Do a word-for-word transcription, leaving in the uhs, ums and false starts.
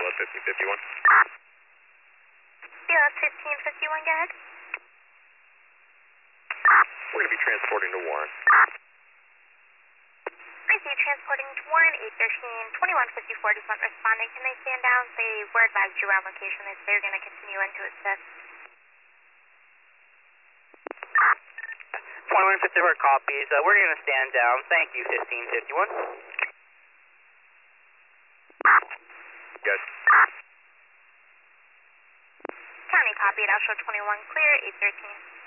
L fifteen fifty-one. C L fifteen fifty-one, go ahead. We're going to be transporting to Warren. Receive transporting to Warren, eight thirteen, twenty-one fifty-four, just not responding. Can they stand down? They were advised you around location. They say they're going to continue into assist. twenty-one fifty-four copies. Uh, we're going to stand down. Thank you, fifteen fifty-one. Yes. County copied, I'll show twenty-one clear, eight thirteen.